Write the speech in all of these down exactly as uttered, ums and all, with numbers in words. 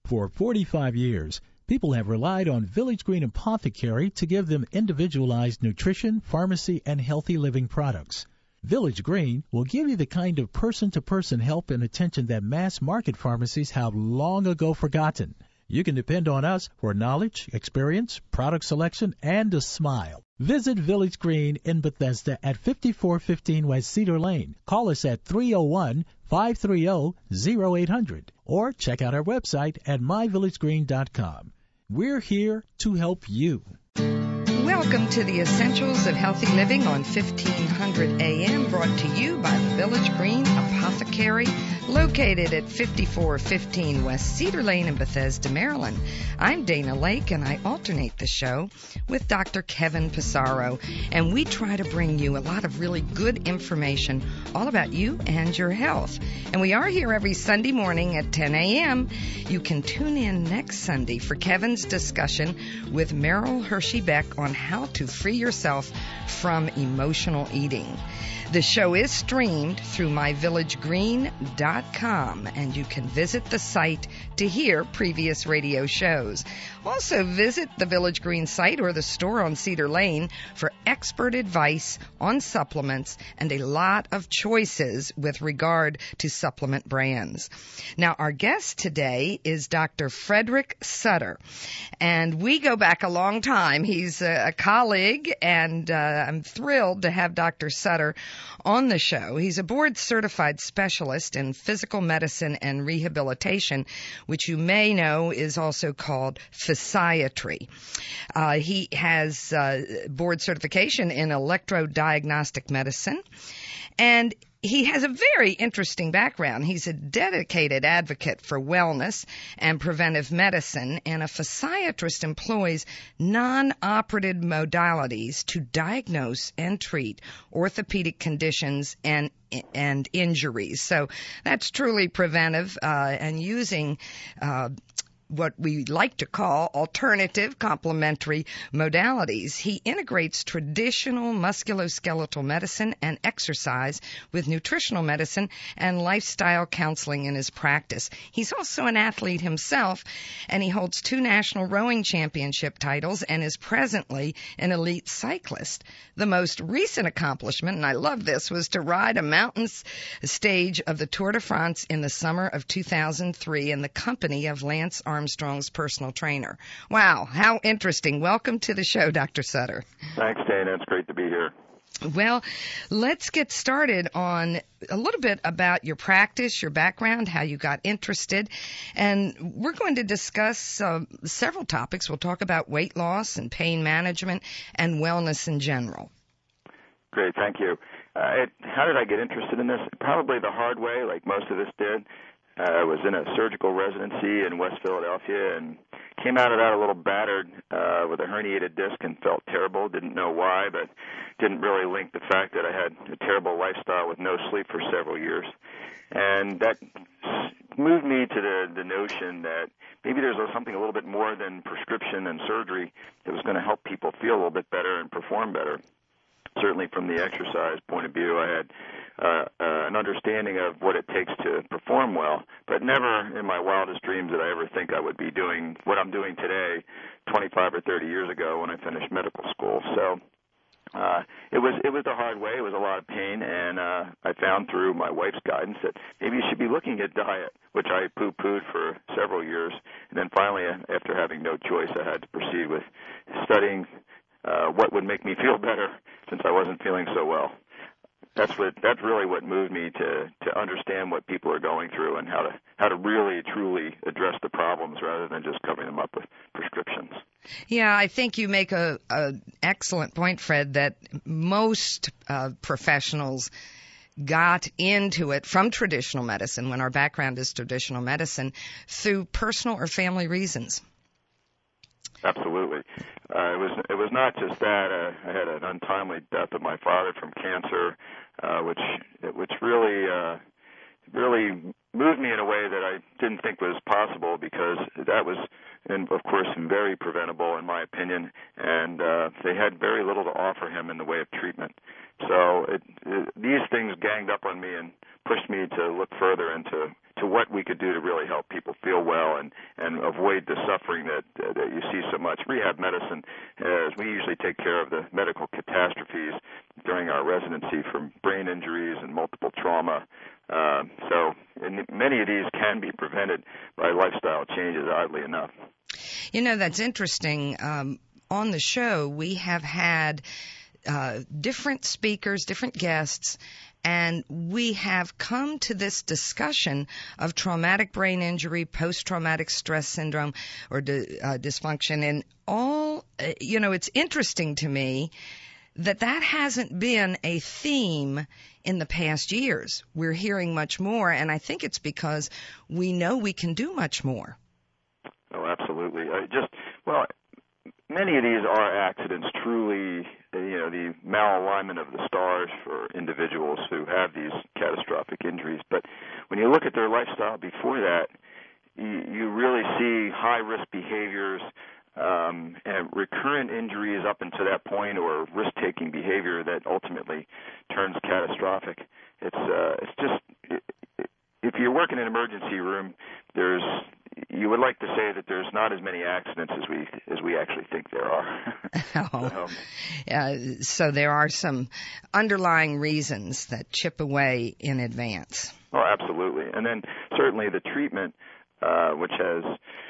For forty-five years, people have relied on Village Green Apothecary to give them individualized nutrition, pharmacy, and healthy living products. Village Green will give you the kind of person-to-person help and attention that mass-market pharmacies have long ago forgotten. You can depend on us for knowledge, experience, product selection, and a smile. Visit Village Green in Bethesda at fifty-four fifteen West Cedar Lane. Call us at three oh one, five three oh, oh eight hundred or check out our website at my village green dot com. We're here to help you. Welcome to the Essentials of Healthy Living on fifteen hundred A M, brought to you by the Village Green Apothecary, located at fifty-four fifteen West Cedar Lane in Bethesda, Maryland. I'm Dana Lake, and I alternate the show with Doctor Kevin Pissarro, and we try to bring you a lot of really good information all about you and your health. And we are here every Sunday morning at ten A M You can tune in next Sunday for Kevin's discussion with Merrill Hershey-Beck on how to free yourself from emotional eating. The show is streamed through my village green dot com, and you can visit the site to hear previous radio shows. Also, visit the Village Green site or the store on Cedar Lane for expert advice on supplements and a lot of choices with regard to supplement brands. Now, our guest today is Doctor Frederick Sutter, and we go back a long time. He's a, a colleague, and uh, I'm thrilled to have Doctor Sutter on the show. He's a board-certified specialist in physical medicine and rehabilitation, which you may know is also called physiatry. Uh, he has uh, board certification in electrodiagnostic medicine, and he has a very interesting background. He's a dedicated advocate for wellness and preventive medicine, and a physiatrist employs non-operative modalities to diagnose and treat orthopedic conditions and and injuries. So that's truly preventive uh, and using uh what we like to call alternative complementary modalities. He integrates traditional musculoskeletal medicine and exercise with nutritional medicine and lifestyle counseling in his practice. He's also an athlete himself, and he holds two national rowing championship titles and is presently an elite cyclist. The most recent accomplishment, and I love this, was to ride a mountain stage of the Tour de France in the summer of two thousand three in the company of Lance Armstrong. Armstrong's personal trainer. Wow, how interesting. Welcome to the show, Doctor Sutter. Thanks, Dana. It's great to be here. Well, let's get started on a little bit about your practice, your background, how you got interested. And we're going to discuss uh, several topics. We'll talk about weight loss and pain management and wellness in general. Great, thank you. Uh, it, how did I get interested in this? Probably the hard way, like most of us did. I uh, was in a surgical residency in West Philadelphia and came out of that a little battered uh, with a herniated disc and felt terrible. Didn't know why, but didn't really link the fact that I had a terrible lifestyle with no sleep for several years. And that moved me to the, the notion that maybe there's something a little bit more than prescription and surgery that was going to help people feel a little bit better and perform better. Certainly from the exercise point of view, I had uh, uh, an understanding of what it takes to perform well, but never in my wildest dreams did I ever think I would be doing what I'm doing today twenty-five or thirty years ago when I finished medical school. So uh, it was it was the hard way. It was a lot of pain, and uh, I found through my wife's guidance that maybe you should be looking at diet, which I poo-pooed for several years. And then finally, after having no choice, I had to proceed with studying Uh, what would make me feel better since I wasn't feeling so well. That's what that's really what moved me to to understand what people are going through and how to how to really truly address the problems rather than just covering them up with prescriptions. Yeah, I think you make a, a excellent point, Fred, that most uh, professionals got into it from traditional medicine, when our background is traditional medicine, through personal or family reasons. Absolutely. Uh, it was it was not just that. Uh, I had an untimely death of my father from cancer, uh, which which really uh, really moved me in a way that I didn't think was possible, because that was, and of course, very preventable in my opinion, and uh, they had very little to offer him in the way of treatment. So it, it, these things ganged up on me and pushed me to look further into to what we could do to really help people feel well and, and avoid the suffering that uh, that you see so much. Rehab medicine, as we usually take care of the medical catastrophes during our residency from brain injuries and multiple trauma. Uh, so and many of these can be prevented by lifestyle changes, oddly enough. You know, that's interesting. Um, on the show, we have had uh, different speakers, different guests, and we have come to this discussion of traumatic brain injury, post-traumatic stress syndrome, or di- uh, dysfunction. And all, uh, you know, it's interesting to me that that hasn't been a theme in the past years. We're hearing much more, and I think it's because we know we can do much more. Oh, absolutely. I just, well, many of these are accidents, truly, you know, the malalignment of the stars for individuals who have these catastrophic injuries. But when you look at their lifestyle before that, you, you really see high-risk behaviors um, and recurrent injuries up until that point, or risk-taking behavior that ultimately turns catastrophic. It's uh, it's just, if you work in an emergency room, there's you would like to say that there's not as many accidents as we as we actually think there are. oh. so, uh, so there are some underlying reasons that chip away in advance. Oh, absolutely. And then certainly the treatment, uh, which has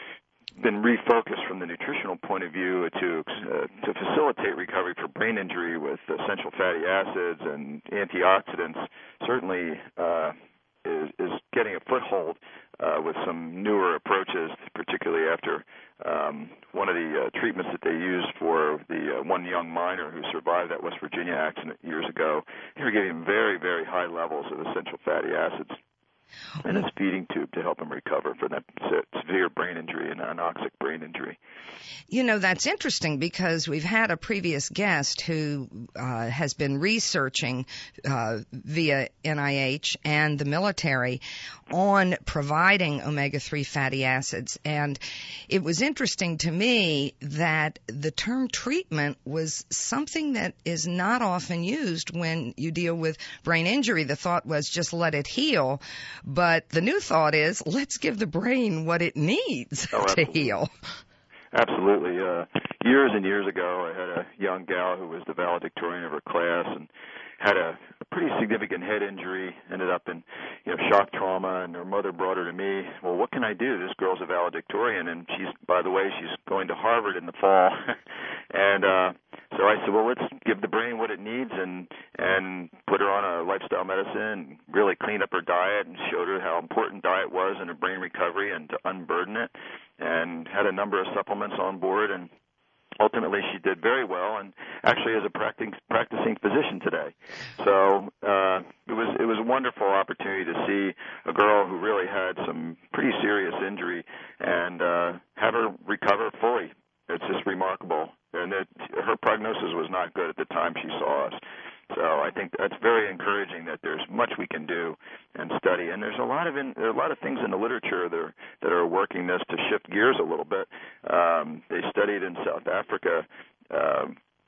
been refocused from the nutritional point of view to uh, to facilitate recovery for brain injury with essential fatty acids and antioxidants, certainly uh, is, is getting a foothold uh, with some newer approaches, particularly after um, one of the uh, treatments that they used for the uh, one young miner who survived that West Virginia accident years ago. They were giving very, very high levels of essential fatty acids and his feeding tube to help him recover from that severe brain injury and anoxic brain injury. You know, that's interesting because we've had a previous guest who uh, has been researching uh, via N I H and the military on providing omega three fatty acids. And it was interesting to me that the term treatment was something that is not often used when you deal with brain injury. The thought was just let it heal. But the new thought is let's give the brain what it needs oh, to heal. Absolutely. Uh, years and years ago, I had a young gal who was the valedictorian of her class and had a, a pretty significant head injury, ended up in you know, shock trauma, and her mother brought her to me. Well, what can I do? This girl's a valedictorian, and she's, by the way, she's going to Harvard in the fall. and uh, so I said, well, let's give the brain what it needs and and put her on a lifestyle medicine, really cleaned up her diet and showed her how important diet was in her brain recovery and to unburden it, and had a number of supplements on board, and ultimately she did very well and actually is a practicing practicing physician today. So uh, it was it was a wonderful opportunity to see a girl who really had some pretty serious injury and uh, have her recover fully. It's just remarkable. And it, her prognosis was not good at the time she saw us. So I think that's very encouraging that there's much we can do and study. And there's a lot of in, there are a lot of things in the literature that are, that are working this to shift gears a little bit. Um, they studied in South Africa uh,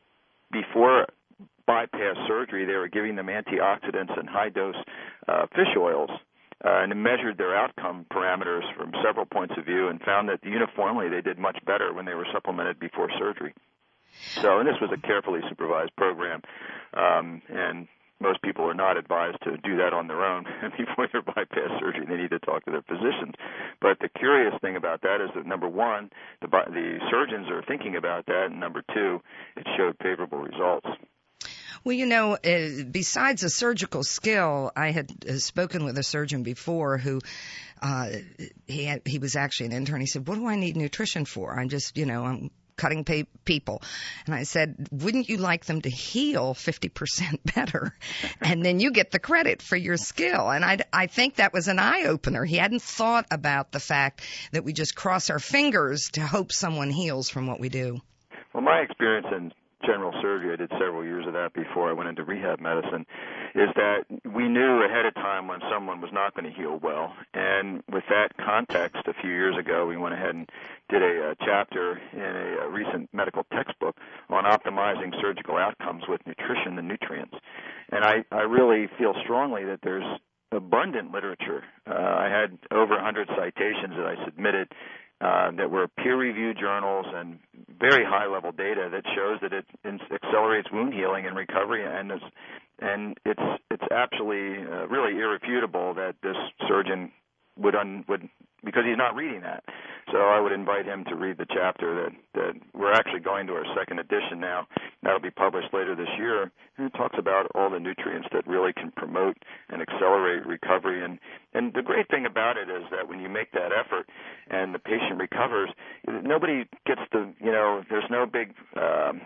before bypass surgery. They were giving them antioxidants and high-dose uh, fish oils. Uh, and measured their outcome parameters from several points of view and found that uniformly they did much better when they were supplemented before surgery. So, and this was a carefully supervised program, um, and most people are not advised to do that on their own before their bypass surgery. They need to talk to their physicians. But the curious thing about that is that, number one, the, the surgeons are thinking about that, and number two, it showed favorable results. Well, you know, uh, besides a surgical skill, I had uh, spoken with a surgeon before who uh, he had, he was actually an intern. He said, "What do I need nutrition for? I'm just, you know, I'm cutting pay- people." And I said, "Wouldn't you like them to heal fifty percent better? And then you get the credit for your skill." And I, I think that was an eye-opener. He hadn't thought about the fact that we just cross our fingers to hope someone heals from what we do. Well, my experience in general surgery, I did several years of that before I went into rehab medicine, is that we knew ahead of time when someone was not going to heal well. And with that context, a few years ago, we went ahead and did a, a chapter in a, a recent medical textbook on optimizing surgical outcomes with nutrition and nutrients. And I, I really feel strongly that there's abundant literature. Uh, I had over one hundred citations that I submitted uh, that were peer-reviewed journals and very high-level data that shows that it accelerates wound healing and recovery, and is, and it's it's actually uh, really irrefutable that this surgeon would un, would because he's not reading that. So I would invite him to read the chapter that, that we're actually going to our second edition now. That'll be published later this year. And it talks about all the nutrients that really can promote and accelerate recovery. And, and the great thing about it is that when you make that effort and the patient recovers, nobody gets the, you know, there's no big um,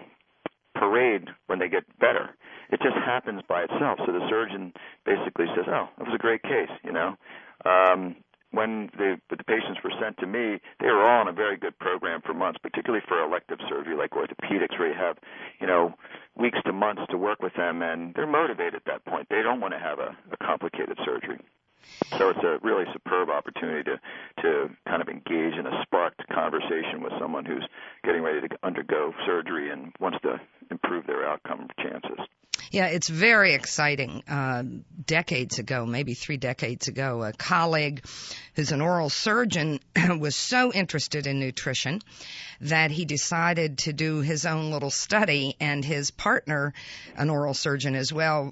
parade when they get better. It just happens by itself. So the surgeon basically says, oh, that was a great case, you know. Um, when the, the patients were sent to me, they were all on a very good program for months, particularly for elective surgery like orthopedics, where you have, you know, weeks to months to work with them, and they're motivated at that point. They don't want to have a, a complicated surgery. So it's a really superb opportunity to, to kind of engage in a sparked conversation with someone who's getting ready to undergo surgery and wants to improve their outcome chances. Yeah, it's very exciting. Uh, decades ago, maybe three decades ago, a colleague who's an oral surgeon was so interested in nutrition that he decided to do his own little study, and his partner, an oral surgeon as well,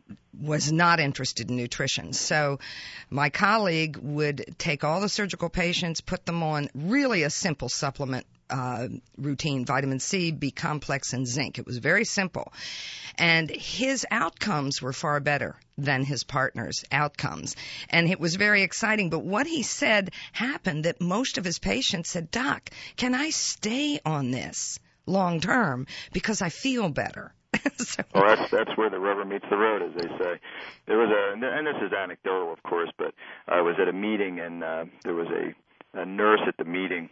was not interested in nutrition. So my colleague would take all the surgical patients, put them on really a simple supplement uh, routine, vitamin C, B complex, and zinc. It was very simple. And his outcomes were far better than his partner's outcomes. And it was very exciting. But what he said happened that most of his patients said, Doc, can I stay on this long term because I feel better? so, well, that's that's where the rubber meets the road, as they say. There was a, and this is anecdotal, of course, but I was at a meeting, and uh, there was a, a nurse at the meeting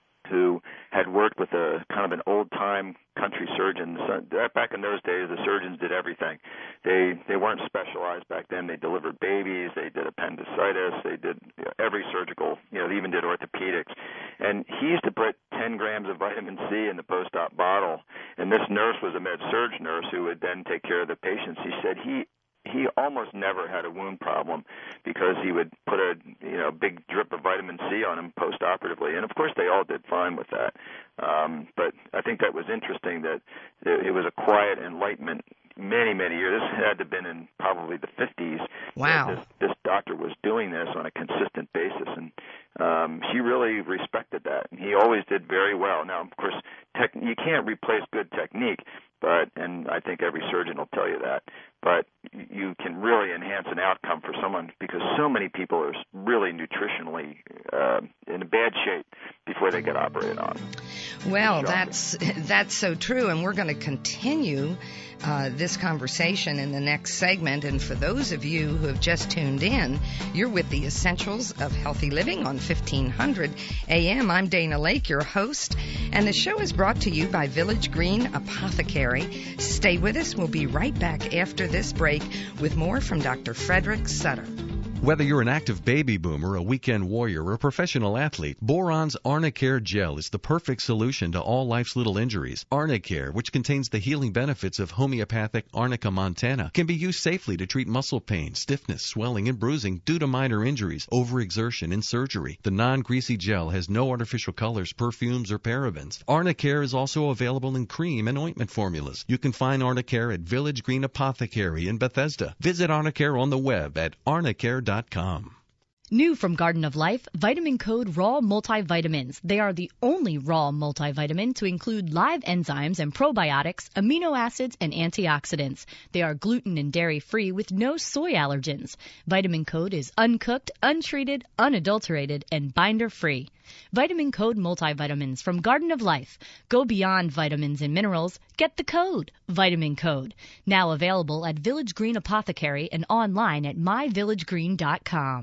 who had worked with a kind of an old-time country surgeon. So back in those days, the surgeons did everything. They they weren't specialized back then. They delivered babies. They did appendicitis. They did you know, every surgical. You know, they even did orthopedics. And he used to put ten grams of vitamin C in the post-op bottle. And this nurse was a med-surg nurse who would then take care of the patients. He said he he almost never had a wound problem because he would put a you know big drip of vitamin C on him post-operatively, and of course they all did fine with that. Um, but I think that was interesting that it was a quiet enlightenment. Many many years. This had to have been in probably the fifties. Wow. This, this doctor was doing this on a consistent basis, and um, she really respected that. And he always did very well. Now, of course, tech, you can't replace good technique. But, and I think every surgeon will tell you that, but you can really enhance an outcome for someone because so many people are really nutritionally uh, in a bad shape before they get operated on. Well, that's that's so true, and we're going to continue uh, this conversation in the next segment. And for those of you who have just tuned in, you're with the Essentials of Healthy Living on fifteen hundred A M. I'm Dana Lake, your host, and the show is brought to you by Village Green Apothecary. Stay with us. We'll be right back after this break with more from Doctor Frederick Sutter. Whether you're an active baby boomer, a weekend warrior, or a professional athlete, Boron's Arnicare Gel is the perfect solution to all life's little injuries. Arnicare, which contains the healing benefits of homeopathic Arnica montana, can be used safely to treat muscle pain, stiffness, swelling, and bruising due to minor injuries, overexertion, and surgery. The non-greasy gel has no artificial colors, perfumes, or parabens. Arnicare is also available in cream and ointment formulas. You can find Arnicare at Village Green Apothecary in Bethesda. Visit Arnicare on the web at arnicare dot com. New from Garden of Life, Vitamin Code Raw Multivitamins. They are the only raw multivitamin to include live enzymes and probiotics, amino acids, and antioxidants. They are gluten and dairy-free with no soy allergens. Vitamin Code is uncooked, untreated, unadulterated, and binder-free. Vitamin Code Multivitamins from Garden of Life. Go beyond vitamins and minerals. Get the code, Vitamin Code. Now available at Village Green Apothecary and online at my village green dot com.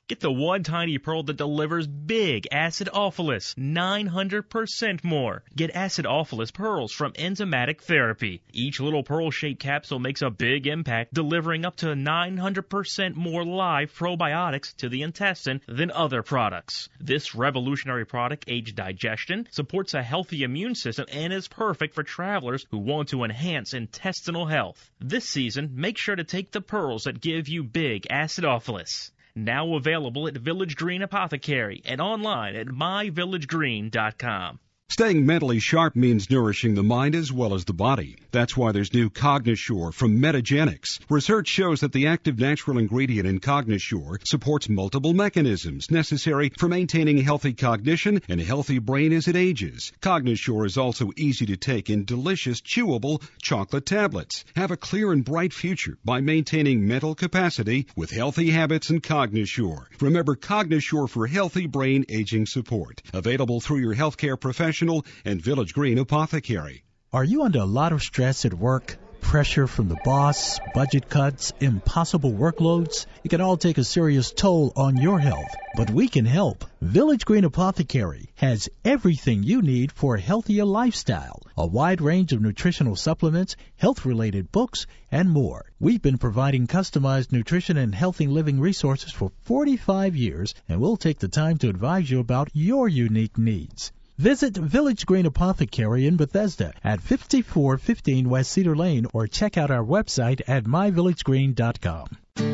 Get the one tiny pearl that delivers big acidophilus, nine hundred percent more. Get acidophilus pearls from Enzymatic Therapy. Each little pearl-shaped capsule makes a big impact, delivering up to nine hundred percent more live probiotics to the intestine than other products. This revolutionary product aids digestion, supports a healthy immune system, and is perfect for travelers who want to enhance intestinal health. This season, make sure to take the pearls that give you big acidophilus. Now available at Village Green Apothecary and online at my village green dot com. Staying mentally sharp means nourishing the mind as well as the body. That's why there's new Cognisure from Metagenics. Research shows that the active natural ingredient in Cognisure supports multiple mechanisms necessary for maintaining healthy cognition and a healthy brain as it ages. Cognisure is also easy to take in delicious, chewable chocolate tablets. Have a clear and bright future by maintaining mental capacity with healthy habits and Cognisure. Remember Cognisure for healthy brain aging support. Available through your healthcare professional and Village Green Apothecary. Are you under a lot of stress at work? Pressure from the boss, budget cuts, impossible workloads? It can all take a serious toll on your health. But we can help. Village Green Apothecary has everything you need for a healthier lifestyle. A wide range of nutritional supplements, health-related books, and more. We've been providing customized nutrition and healthy living resources for forty-five years, and we'll take the time to advise you about your unique needs. Visit Village Green Apothecary in Bethesda at fifty-four fifteen West Cedar Lane or check out our website at my village green dot com.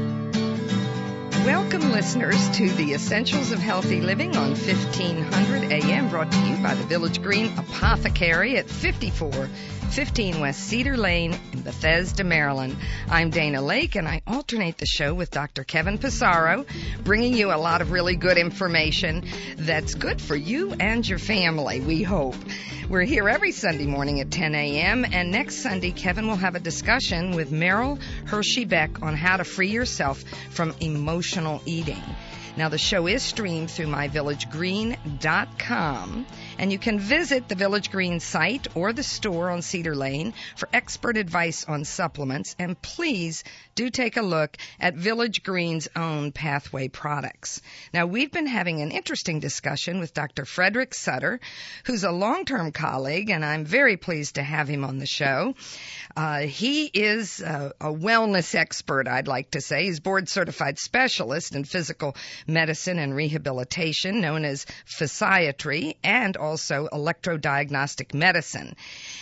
Welcome, listeners, to the Essentials of Healthy Living on fifteen hundred A M, brought to you by the Village Green Apothecary at fifty-four fifteen West Cedar Lane in Bethesda, Maryland. I'm Dana Lake, and I alternate the show with Doctor Kevin Pissarro, bringing you a lot of really good information that's good for you and your family, we hope. We're here every Sunday morning at ten A M, and next Sunday, Kevin will have a discussion with Meryl Hershey-Beck on how to free yourself from emotional eating. Now, the show is streamed through my village green dot com, and you can visit the Village Green site or the store on Cedar Lane for expert advice on supplements, and please do take a look at Village Green's own Pathway products. Now, we've been having an interesting discussion with Doctor Frederick Sutter, who's a long-term colleague, and I'm very pleased to have him on the show. Uh, he is a, a wellness expert, I'd like to say. He's board-certified specialist in physical medicine and rehabilitation, known as physiatry, and also electrodiagnostic medicine.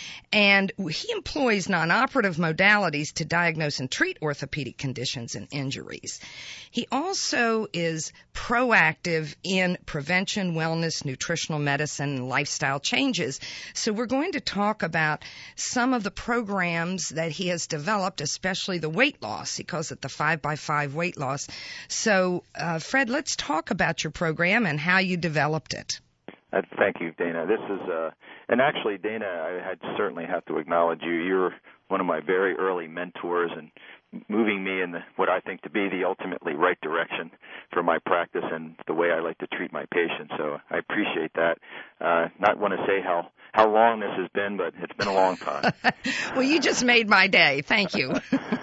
And he employs non-operative modalities to diagnose and treat orthopedic conditions and injuries. He also is proactive in prevention, wellness, nutritional medicine, and lifestyle changes. So we're going to talk about some of the programs that he has developed, especially the weight loss. He calls it the five by five weight loss. So, uh, Fred, let's talk about your program and how you developed it. Uh, thank you, Dana. This is, uh, and actually, Dana, I had certainly have to acknowledge you. You're one of my very early mentors and moving me in the, what I think to be the ultimately right direction for my practice and the way I like to treat my patients. So I appreciate that. Uh, not want to say how, how long this has been, but it's been a long time. Well, you just made my day. Thank you.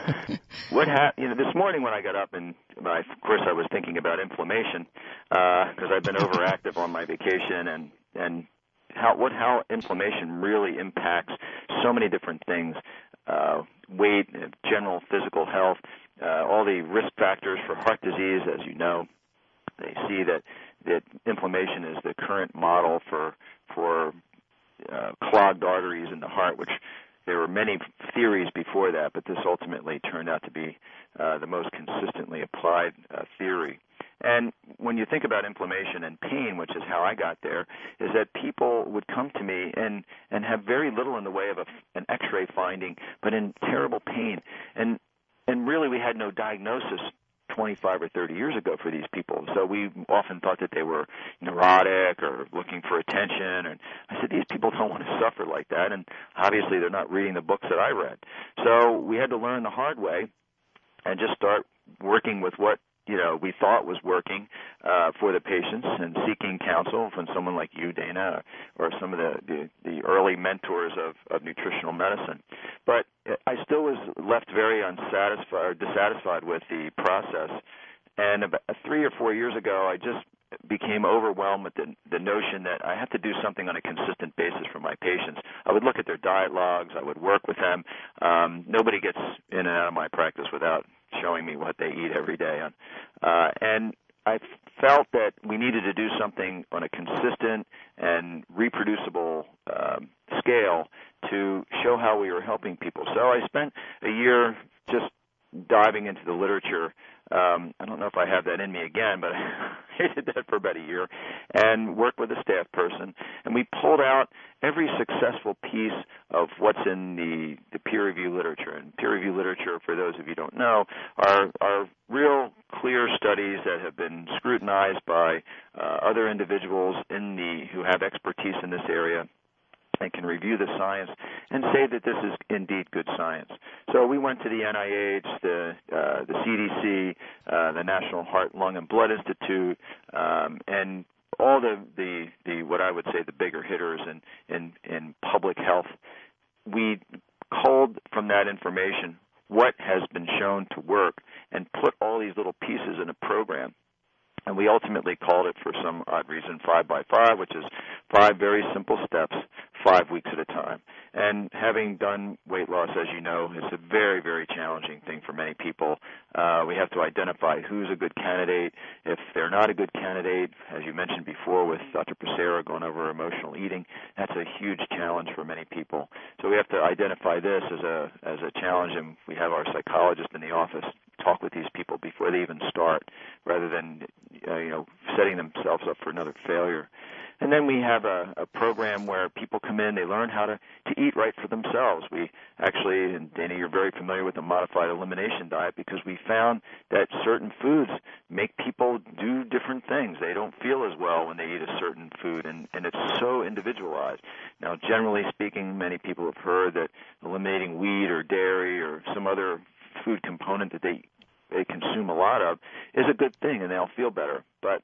What ha- you know, this morning when I got up, and I, of course I was thinking about inflammation because uh, I've been overactive on my vacation, and and how what how inflammation really impacts so many different things: uh, weight, general physical health, uh, all the risk factors for heart disease. As you know, they see that that inflammation is the current model for for uh, clogged arteries in the heart, which there were many theories before that, but this ultimately turned out to be uh, the most consistently applied uh, theory. And when you think about inflammation and pain, which is how I got there, is that people would come to me and, and have very little in the way of a, an X-ray finding, but in terrible pain. And and really we had no diagnosis twenty-five or thirty years ago for these people. So we often thought that they were neurotic or looking for attention. And I said, these people don't want to suffer like that. And obviously they're not reading the books that I read. So we had to learn the hard way and just start working with what, you know, we thought was working uh, for the patients and seeking counsel from someone like you, Dana, or some of the, the, the early mentors of, of nutritional medicine. But I still was left very unsatisfied or dissatisfied with the process And about three or four years ago, I just became overwhelmed with the, the notion that I have to do something on a consistent basis for my patients. I would look at their diet logs. I would work with them. Um, nobody gets in and out of my practice without showing me what they eat every day. Uh, and I felt that we needed to do something on a consistent and reproducible um, scale to show how we were helping people. So I spent a year just diving into the literature. Um, I don't know if I have that in me again, but I did that for about a year and worked with a staff person. And we pulled out every successful piece of what's in the, the peer review literature. And peer review literature, for those of you who don't know, are, are real clear studies that have been scrutinized by uh, other individuals in the who have expertise in this area and can review the science and say that this is indeed good science. So we went to the N I H, the uh, the C D C, uh, the National Heart, Lung, and Blood Institute, um, and all the, the, the what I would say the bigger hitters in, in, in public health. We culled from that information what has been shown to work and put all these little pieces in a program. And we ultimately called it, for some odd reason, five by five, which is five very simple steps, five weeks at a time. And having done weight loss, as you know, is a very, very challenging thing for many people. Uh, we have to identify who's a good candidate. If they're not a good candidate, as you mentioned before with Doctor Passera going over emotional eating, that's a huge challenge for many people. So we have to identify this as a as a challenge, and we have our psychologist in the office talk with these people before they even start, rather than uh, you know setting themselves up for another failure. And then we have a, a program where people come in, they learn how to, to eat right for themselves. We actually, and Dana, you're very familiar with the modified elimination diet, because we found that certain foods make people do different things. They don't feel as well when they eat a certain food, and, and it's so individualized. Now, generally speaking, many people have heard that eliminating wheat or dairy or some other food component that they they consume a lot of is a good thing, and they'll feel better. But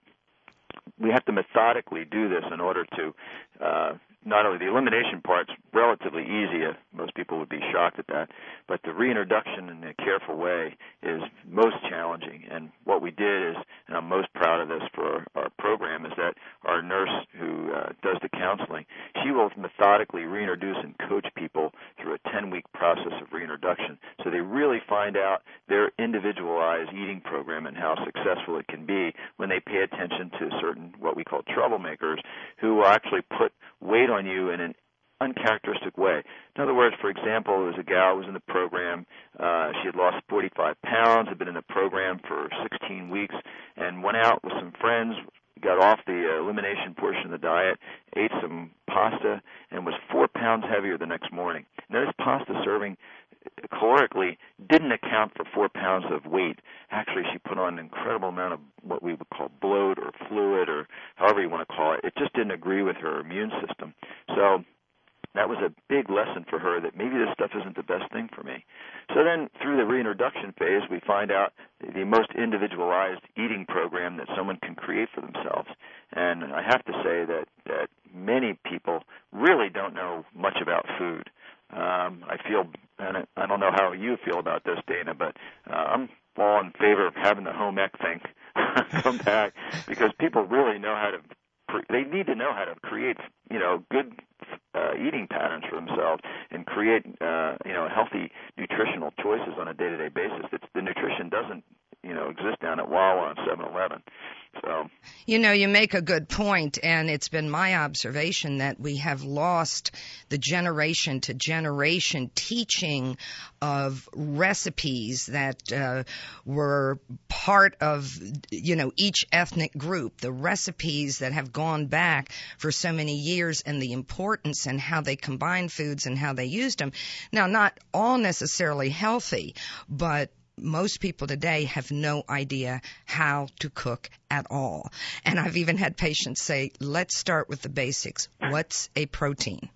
we have to methodically do this in order to uh, not only the elimination part's relatively easy. Uh, most people would be shocked at that, but the reintroduction in a careful way is most challenging. And what we did is, and I'm most proud of this for our program, is that our nurse who uh, does the counseling, she will methodically reintroduce and coach people through a ten-week process of reintroduction, so they really find out their individualized eating program and how successful it can be when they pay attention to certain what we call troublemakers who will actually put weight on you in an uncharacteristic way. In other words, for example, there was a gal who was in the program. Uh, she had lost forty-five pounds, had been in the program for sixteen weeks, and went out with some friends, got off the elimination portion of the diet, ate some pasta, and was four pounds heavier the next morning. Now, this pasta serving calorically didn't account for four pounds of weight. Actually, she put on an incredible amount of what we would call bloat or fluid or however you want to call it. It just didn't agree with her immune system. So that was a big lesson for her that maybe this stuff isn't the best thing for me. So then through the reintroduction phase, we find out the most individualized eating program that someone can create for themselves. And I have to say that, that many people really don't know much about food. Um, I feel, and I don't know how you feel about this, Dana, but uh, I'm all in favor of having the home ec thing come back, because people really know how to, they need to know how to create, you know, good uh, eating patterns for themselves and create, uh, you know, healthy nutritional choices on a day-to-day basis. It's, the nutrition doesn't, you know, exist down at Wawa and seven eleven. So, you know, you make a good point, and it's been my observation that we have lost the generation to generation teaching of recipes that uh, were part of, you know, each ethnic group, the recipes that have gone back for so many years, and the importance and how they combine foods and how they used them. Now, not all necessarily healthy, but most people today have no idea how to cook at all. And I've even had patients say, let's start with the basics. What's a protein?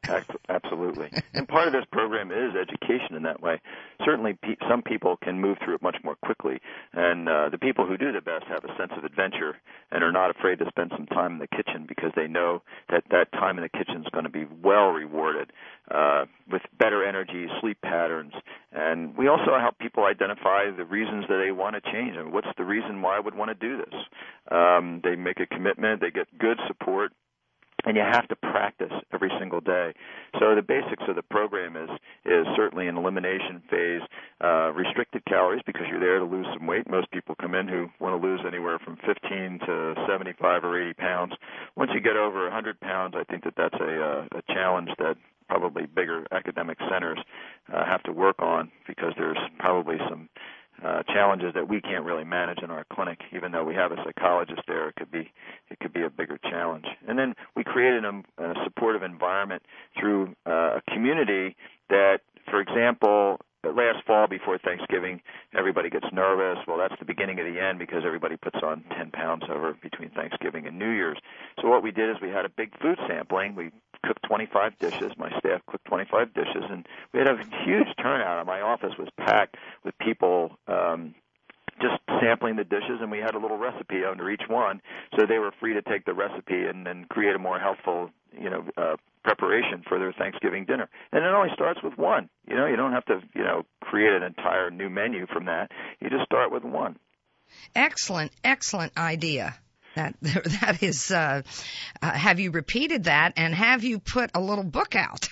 Absolutely. And part of this program is education in that way. Certainly pe- some people can move through it much more quickly, and uh, the people who do the best have a sense of adventure and are not afraid to spend some time in the kitchen because they know that that time in the kitchen is going to be well rewarded uh, with better energy, sleep patterns. And we also help people identify the reasons that they want to change. I mean, what's the reason why I would want to do this? Um, they make a commitment. They get good support. And you have to practice every single day. So the basics of the program is is certainly an elimination phase, uh, restricted calories because you're there to lose some weight. Most people come in who want to lose anywhere from fifteen to seventy-five or eighty pounds. Once you get over one hundred pounds, I think that that's a, uh, a challenge that probably bigger academic centers uh, have to work on because there's probably some Uh, challenges that we can't really manage in our clinic. Even though we have a psychologist there, it could be it could be a bigger challenge. And then we created a, a supportive environment through uh, a community that, for example, last fall before Thanksgiving, everybody gets nervous. Well, that's the beginning of the end because everybody puts on ten pounds over between Thanksgiving and New Year's. So what we did is we had a big food sampling. We cooked twenty-five dishes. My staff cooked twenty-five dishes, and we had a huge turnout. My office was packed with people um, just sampling the dishes, and we had a little recipe under each one, so they were free to take the recipe and then create a more healthful, you know, uh, preparation for their Thanksgiving dinner. And it only starts with one. You know, you don't have to, you know, create an entire new menu from that. You just start with one. Excellent, excellent idea. That that is. Uh, uh, have you repeated that, and have you put a little book out?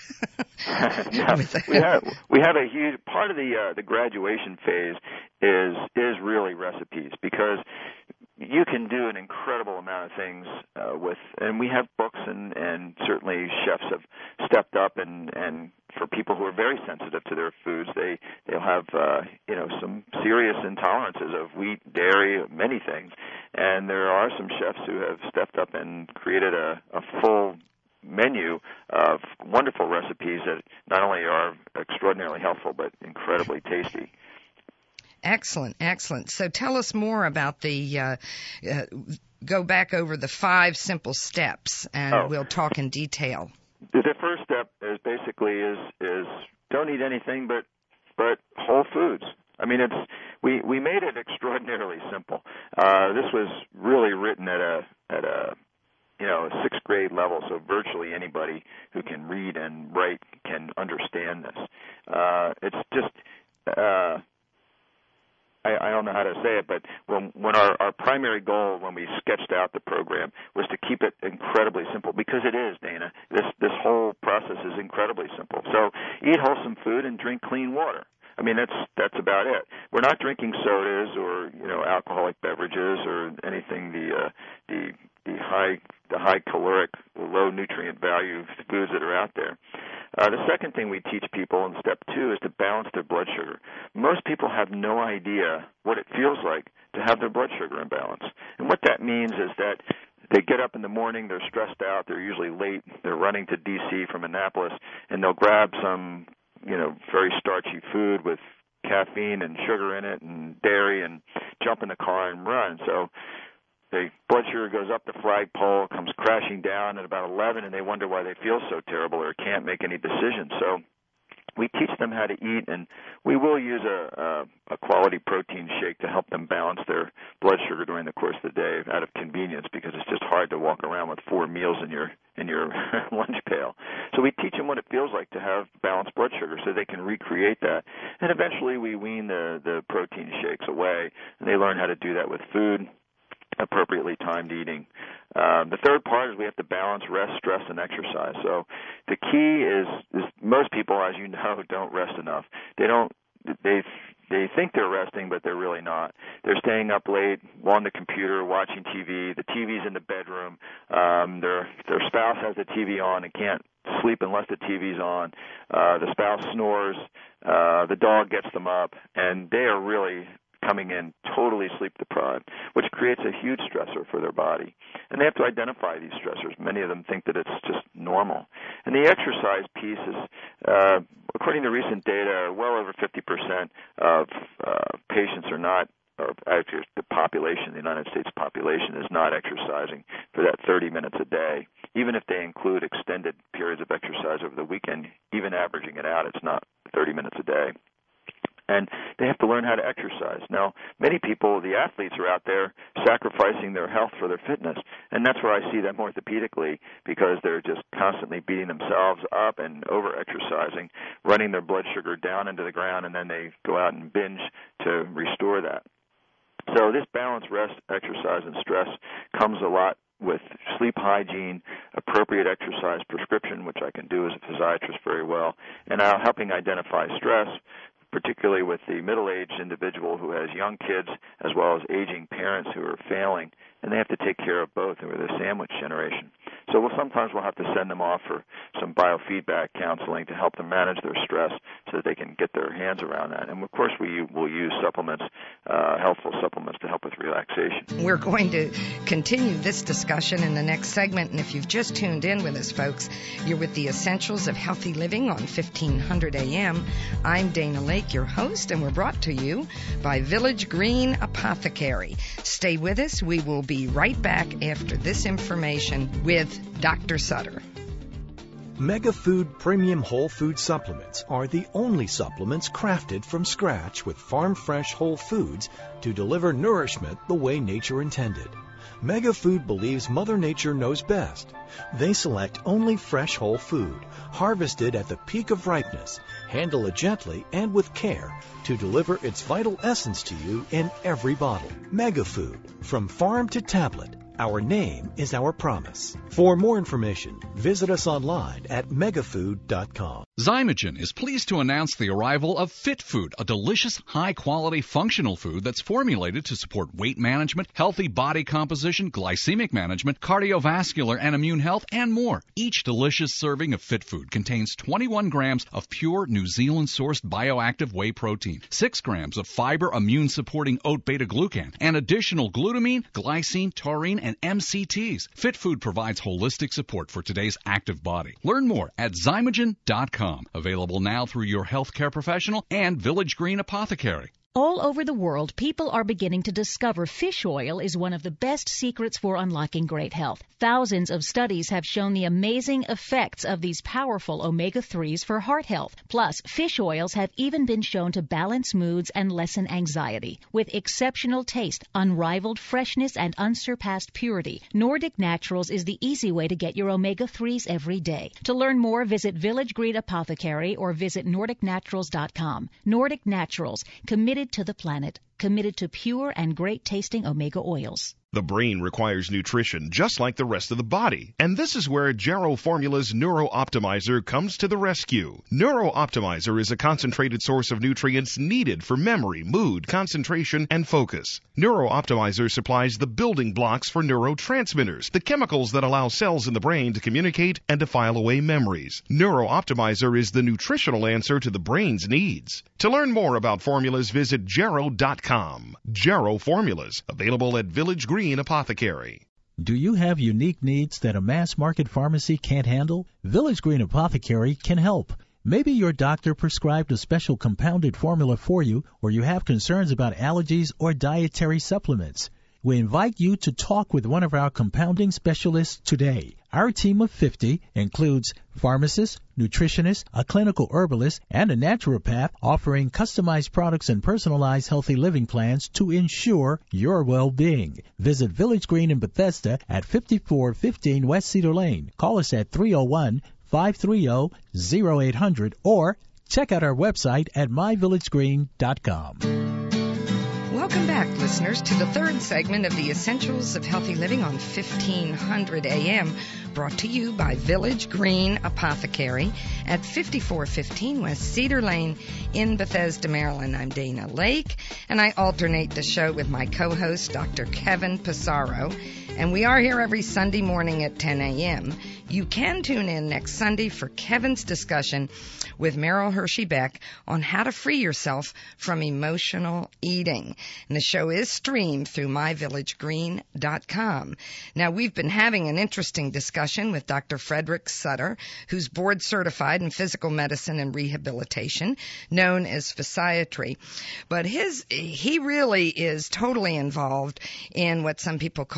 yeah, we have we have a huge part of the uh, the graduation phase is is really recipes because you can do an incredible amount of things uh, with, and we have books, and, and certainly chefs have stepped up, and, and for people who are very sensitive to their foods, they they'll have uh, you know some serious intolerances of wheat, dairy, many things, and there are some chefs who have stepped up and created a, a full menu of wonderful recipes that not only are extraordinarily helpful but incredibly tasty. Excellent, excellent. So tell us more about the, uh, uh, go back over the five simple steps, and oh. we'll talk in detail. The first step is basically is is don't eat anything but but whole foods. I mean, it's we, we made it extraordinarily simple. Uh, this was really written at a at a you know a sixth grade level, so virtually anybody who can read and write can understand this. Uh, it's just uh, I, I don't know how to say it, but when, when our, our primary goal when we sketched out the program was to keep it incredibly simple, because it is, Dana. This this whole process is incredibly simple. So eat wholesome food and drink clean water. I mean, that's that's about it. We're not drinking sodas or you know alcoholic beverages or anything the uh, the the high the high caloric, low nutrient value foods that are out there. Uh, the second thing we teach people in step two is to balance their blood sugar. Most people have no idea what it feels like to have their blood sugar imbalance. And what that means is that they get up in the morning, they're stressed out, they're usually late, they're running to D C from Annapolis, and they'll grab some, you know, very starchy food with caffeine and sugar in it and dairy and jump in the car and run. So the blood sugar goes up the flagpole, comes crashing down at about eleven, and they wonder why they feel so terrible or can't make any decisions. So we teach them how to eat, and we will use a, a, a quality protein shake to help them balance their blood sugar during the course of the day out of convenience, because it's just hard to walk around with four meals in your in your lunch pail. So we teach them what it feels like to have balanced blood sugar so they can recreate that. And eventually we wean the, the protein shakes away, and they learn how to do that with food, appropriately timed eating. Uh, the third part is we have to balance rest, stress, and exercise. So the key is, is most people, as you know, don't rest enough. They don't. They they think they're resting, but they're really not. They're staying up late on the computer, watching T V. The T V's in the bedroom. Um, their their spouse has the T V on and can't sleep unless the T V's on. Uh, the spouse snores. Uh, the dog gets them up, and they are really coming in totally sleep deprived, which creates a huge stressor for their body. And they have to identify these stressors. Many of them think that it's just normal. And the exercise piece is, uh, according to recent data, well over fifty percent of uh, patients are not, or actually the population, the United States population, is not exercising for that thirty minutes a day. Even even if they include extended periods of exercise over the weekend, even averaging it out, it's not thirty minutes a day. And they have to learn how to exercise. Now, many people, the athletes, are out there sacrificing their health for their fitness, and that's where I see them orthopedically, because they're just constantly beating themselves up and over-exercising, running their blood sugar down into the ground, and then they go out and binge to restore that. So this balance, rest, exercise, and stress comes a lot with sleep hygiene, appropriate exercise prescription, which I can do as a physiatrist very well, and now helping identify stress, particularly with the middle-aged individual who has young kids as well as aging parents who are failing, and they have to take care of both, and we're the sandwich generation. So we'll, sometimes we'll have to send them off for some biofeedback counseling to help them manage their stress so that they can get their hands around that. And, of course, we will use supplements, uh, healthful supplements to help with relaxation. We're going to continue this discussion in the next segment, and if you've just tuned in with us, folks, you're with the Essentials of Healthy Living on fifteen hundred A M. I'm Dana Lake, your host, and we're brought to you by Village Green Apothecary. Stay with us. We will be right back after this information with Doctor Sutter. MegaFood Premium Whole Food Supplements are the only supplements crafted from scratch with farm-fresh whole foods to deliver nourishment the way nature intended. MegaFood believes Mother Nature knows best. They select only fresh whole food, harvested at the peak of ripeness, handle it gently and with care to deliver its vital essence to you in every bottle. MegaFood, from farm to tablet. Our name is our promise. For more information, visit us online at megafood dot com. Zymogen is pleased to announce the arrival of Fit Food, a delicious, high-quality, functional food that's formulated to support weight management, healthy body composition, glycemic management, cardiovascular and immune health, and more. Each delicious serving of Fit Food contains twenty-one grams of pure New Zealand-sourced bioactive whey protein, six grams of fiber immune-supporting oat beta-glucan, and additional glutamine, glycine, taurine, and M C Ts. Fit Food provides holistic support for today's active body. Learn more at zymogen dot com. Available now through your healthcare professional and Village Green Apothecary. All over the world, people are beginning to discover fish oil is one of the best secrets for unlocking great health. Thousands of studies have shown the amazing effects of these powerful omega threes for heart health. Plus, fish oils have even been shown to balance moods and lessen anxiety. With exceptional taste, unrivaled freshness, and unsurpassed purity, Nordic Naturals is the easy way to get your omega threes every day. To learn more, visit Village Green Apothecary or visit nordic naturals dot com. Nordic Naturals, committed to the planet, committed to pure and great-tasting omega oils. The brain requires nutrition just like the rest of the body, and this is where Jarrow Formula's Neuro Optimizer comes to the rescue. Neuro Optimizer is a concentrated source of nutrients needed for memory, mood, concentration, and focus. Neuro Optimizer supplies the building blocks for neurotransmitters, the chemicals that allow cells in the brain to communicate and to file away memories. Neuro Optimizer is the nutritional answer to the brain's needs. To learn more about formulas, visit jarrow dot com. Jarrow Formulas, available at Village Green Apothecary. Do you have unique needs that a mass market pharmacy can't handle? Village Green Apothecary can help. Maybe your doctor prescribed a special compounded formula for you, or you have concerns about allergies or dietary supplements. We invite you to talk with one of our compounding specialists today. Our team of fifty includes pharmacists, nutritionists, a clinical herbalist, and a naturopath offering customized products and personalized healthy living plans to ensure your well-being. Visit Village Green in Bethesda at fifty-four fifteen West Cedar Lane. Call us at three oh one, five three oh, oh eight hundred or check out our website at my village green dot com. Welcome back, listeners, to the third segment of the Essentials of Healthy Living on fifteen hundred A M, brought to you by Village Green Apothecary at fifty-four fifteen West Cedar Lane in Bethesda, Maryland. I'm Dana Lake, and I alternate the show with my co-host, Doctor Kevin Pissarro, and we are here every Sunday morning at ten A M You can tune in next Sunday for Kevin's discussion with Meryl Hershey-Beck on how to free yourself from emotional eating. And the show is streamed through my village green dot com. Now, we've been having an interesting discussion with Doctor Frederick Sutter, who's board certified in physical medicine and rehabilitation, known as physiatry. But his he really is totally involved in what some people call holistic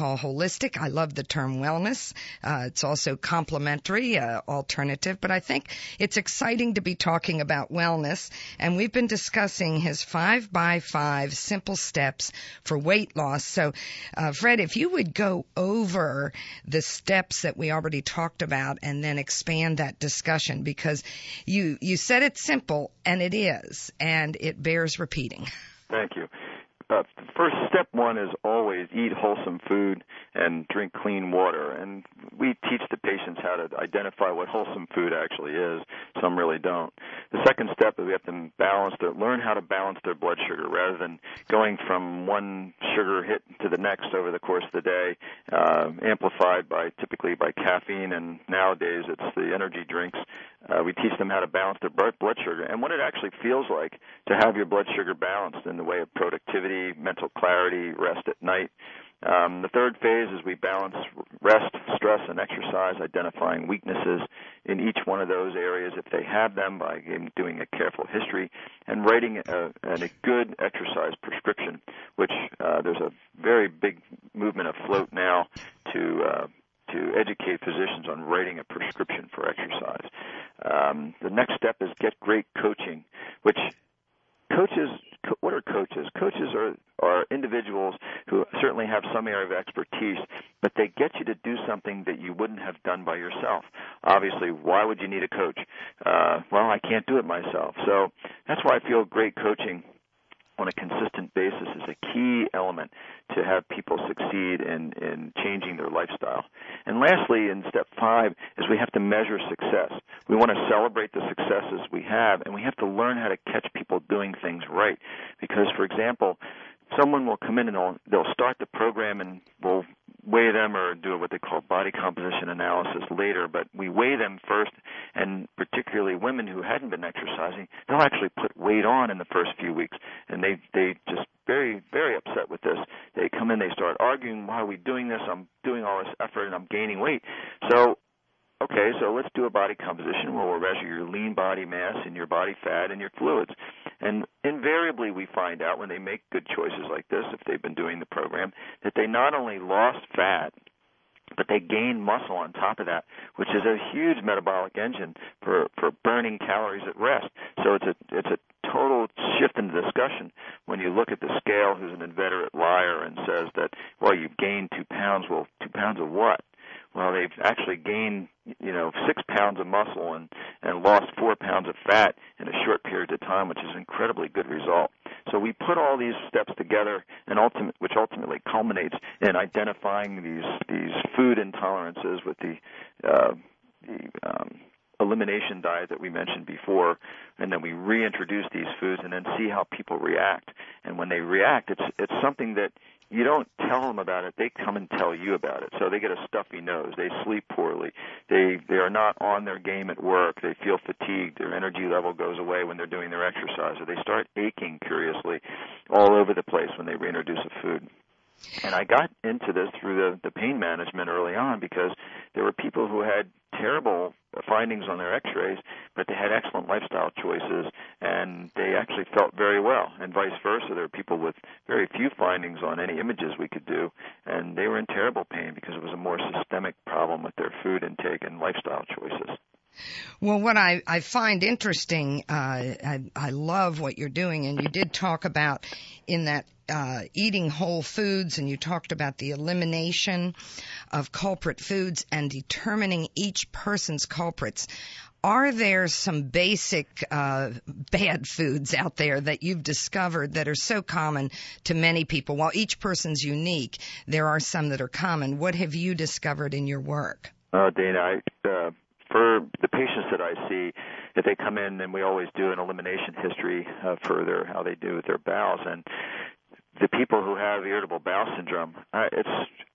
holistic. I love the term wellness. Uh, it's also complementary, uh, alternative, but I think it's exciting to be talking about wellness. And we've been discussing his five by five simple steps for weight loss. So, uh, Fred, if you would go over the steps that we already talked about and then expand that discussion, because you, you said it's simple, and it is, and it bears repeating. Thank you. Uh, first, step one is always eat wholesome food and drink clean water. And we teach the patients how to identify what wholesome food actually is. Some really don't. The second step is we have to balance their, learn how to balance their blood sugar rather than going from one sugar hit to the next over the course of the day, uh, amplified by typically by caffeine, and nowadays it's the energy drinks. Uh, we teach them how to balance their blood sugar and what it actually feels like to have your blood sugar balanced in the way of productivity, mental clarity, rest at night. Um, the third phase is we balance rest, stress, and exercise, identifying weaknesses in each one of those areas if they have them by doing a careful history and writing a, a good exercise prescription, which uh, there's a very big movement afloat now to uh, to educate physicians on writing a prescription for exercise. Um, the next step is get great coaching, which coaches, what are coaches? Coaches are, are individuals who certainly have some area of expertise, but they get you to do something that you wouldn't have done by yourself. Obviously, why would you need a coach? Uh, well, I can't do it myself. So that's why I feel great coaching on a consistent basis is a key element to have people succeed in, in changing their lifestyle. And lastly, in step five, is we have to measure success. We want to celebrate the successes we have, and we have to learn how to catch people doing things right. Because, for example, someone will come in and they'll, they'll start the program and we'll weigh them or do what they call body composition analysis later, but we weigh them first, and particularly women who hadn't been exercising, they'll actually put weight on in the first few weeks, and they they just very, very upset with this. They come in, they start arguing, why are we doing this? I'm doing all this effort and I'm gaining weight. So okay, so let's do a body composition where we'll measure your lean body mass and your body fat and your fluids. And invariably we find out when they make good choices like this, if they've been doing the program, that they not only lost fat, but they gain muscle on top of that, which is a huge metabolic engine for, for burning calories at rest. So it's a it's a total shift in the discussion when you look at the scale who's an inveterate liar and says that, well, you've gained two pounds. Well, two pounds of what? Well, they've actually gained, you know, six pounds of muscle and, and lost four pounds of fat in a short period of time, which is an incredibly good result. So we put all these steps together, and ultimate, which ultimately culminates in identifying these these food intolerances with the uh, the um, elimination diet that we mentioned before, and then we reintroduce these foods and then see how people react. And when they react, it's it's something that you don't tell them about it. They come and tell you about it. So they get a stuffy nose. They sleep poorly. They they are not on their game at work. They feel fatigued. Their energy level goes away when they're doing their exercise. Or they start aching, curiously, all over the place when they reintroduce a food. And I got into this through the, the pain management early on because there were people who had terrible findings on their x-rays, but they had excellent lifestyle choices, and they actually felt very well, and vice versa. There were people with very few findings on any images we could do, and they were in terrible pain because it was a more systemic problem with their food intake and lifestyle choices. Well, what I, I find interesting, uh, I, I love what you're doing, and you did talk about in that uh, eating whole foods, and you talked about the elimination of culprit foods and determining each person's culprits. Are there some basic uh, bad foods out there that you've discovered that are so common to many people? While each person's unique, there are some that are common. What have you discovered in your work? Uh, Dana, I... Uh For the patients that I see, if they come in, and we always do an elimination history uh, for their how they do with their bowels, and the people who have irritable bowel syndrome, uh, it's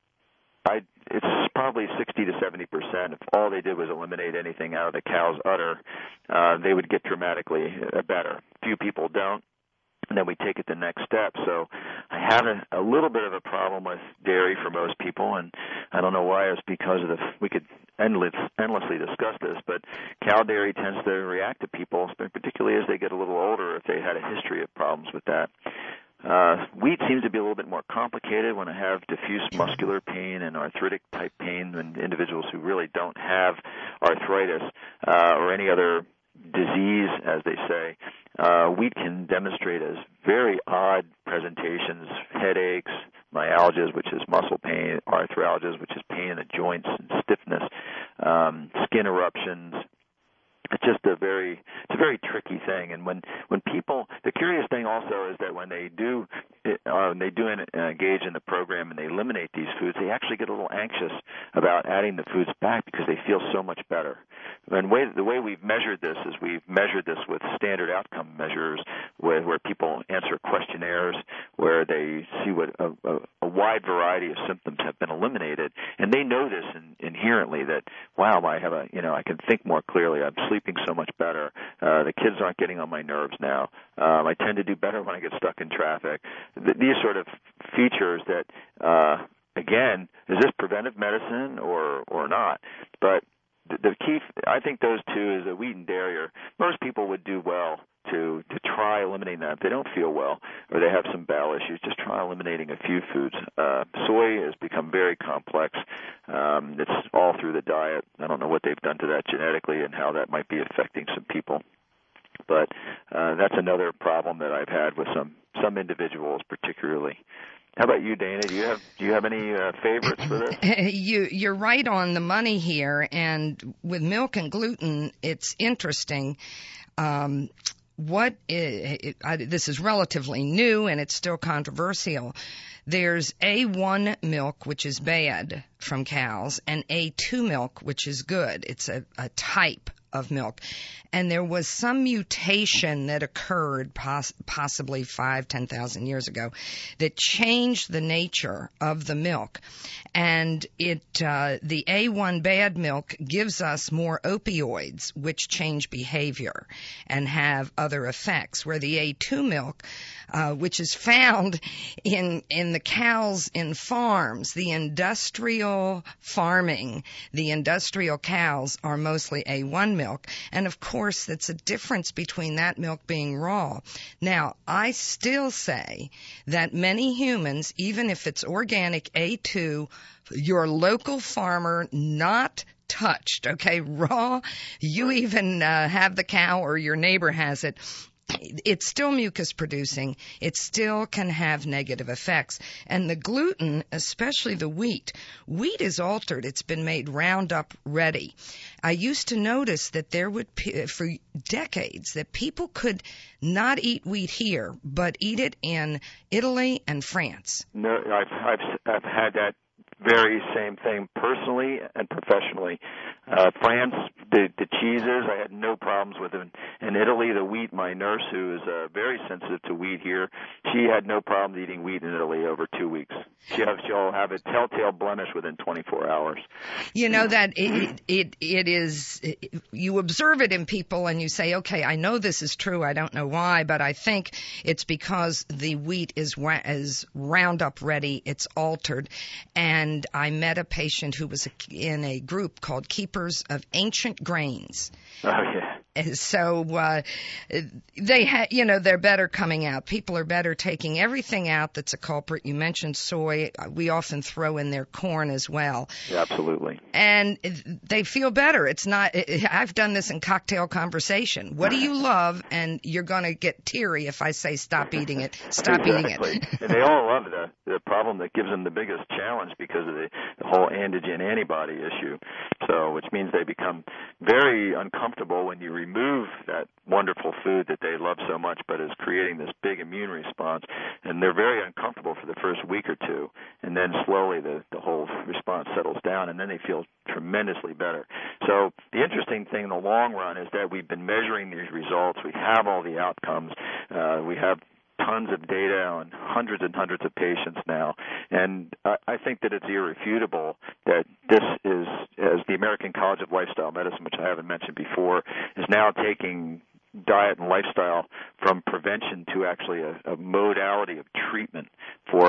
I it's probably sixty to seventy percent. If all they did was eliminate anything out of the cow's udder, uh, they would get dramatically better. Few people don't. And then we take it the next step. So I have a, a little bit of a problem with dairy for most people, and I don't know why. It's because of the we could endless, endlessly discuss this, but cow dairy tends to react to people, particularly as they get a little older, if they had a history of problems with that. Uh, wheat seems to be a little bit more complicated when I have diffuse muscular pain and arthritic-type pain, and individuals who really don't have arthritis uh, or any other disease, as they say. Uh, wheat can demonstrate as very odd presentations, headaches, myalgias, which is muscle pain, arthralgias, which is pain in the joints and stiffness, um, skin eruptions. It's just a very, it's a very tricky thing. And when, when people, the curious thing also is that when they do, uh, they do engage in the program and they eliminate these foods, they actually get a little anxious about adding the foods back because they feel so much better. And way, the way we've measured this is we've measured this with standard outcome measures where, where people answer questionnaires where they see what a, a, a wide variety of symptoms have been eliminated. And they know this in, inherently that, wow, I have a, you know, I can think more clearly. I'm sleeping so much better. Uh, the kids aren't getting on my nerves now. Um, I tend to do better when I get stuck in traffic. Th- these sort of features that, uh, again, is this preventive medicine or, or not? But the, the key, I think those two is that wheat and dairy are, most people would do well to, to try eliminating that. If they don't feel well or they have some bowel issues, just try eliminating a few foods. Uh, soy has become very complex. Um, it's all through the diet. I don't know what they've done to that genetically and how that might be affecting some people. But uh, that's another problem that I've had with some, some individuals particularly. How about you, Dana? Do you have do you have any uh, favorites for this? You you're right on the money here, and with milk and gluten, it's interesting. Um, what is, it, I, this is relatively new, and it's still controversial. There's A one milk, which is bad from cows, and A two milk, which is good. It's a, a type of milk. And there was some mutation that occurred poss- possibly five, ten thousand years ago that changed the nature of the milk. And it, uh, the A one bad milk gives us more opioids, which change behavior and have other effects, where the A two milk, uh, which is found in, in the cows in farms, the industrial farming, the industrial cows are mostly A one milk. And of course, that's a difference between that milk being raw. Now, I still say that many humans, even if it's organic A two, your local farmer, not touched, okay, raw, you even uh, have the cow or your neighbor has it, it's still mucus producing. It still can have negative effects. And the gluten, especially the wheat, wheat is altered. It's been made Roundup ready. I used to notice that there would, for decades, that people could not eat wheat here, but eat it in Italy and France. No, I've, I've, I've had that very same thing personally and professionally. Uh, France, the, the cheeses, I had no problems with them. In Italy, the wheat, my nurse, who is uh, very sensitive to wheat here, she had no problem eating wheat in Italy over two weeks. She have, she'll have a telltale blemish within twenty-four hours. You know that it, it, it is, it, you observe it in people and you say, okay, I know this is true. I don't know why, but I think it's because the wheat is, is Roundup ready. It's altered. And I met a patient who was in a group called Keepers of Ancient Grains. Oh, yeah. So uh, they ha- you know, they're better coming out. People are better taking everything out that's a culprit. You mentioned soy. We often throw in their corn as well. Yeah, absolutely. And they feel better. It's not. I've done this in cocktail conversation. What do you love? And you're going to get teary if I say stop eating it. Stop exactly. eating it. And they all love the the problem that gives them the biggest challenge because of the, the whole antigen antibody issue. So, which means they become very uncomfortable when you remove that wonderful food that they love so much, but is creating this big immune response. And they're very uncomfortable for the first week or two, and then slowly the, the whole response settles down, and then they feel tremendously better. So the interesting thing in the long run is that we've been measuring these results. We have all the outcomes. Uh, we have tons of data on hundreds and hundreds of patients now, and I, I think that it's irrefutable that this is, as the American College of Lifestyle Medicine, which I haven't mentioned before, is now taking diet and lifestyle from prevention to actually a, a modality of treatment for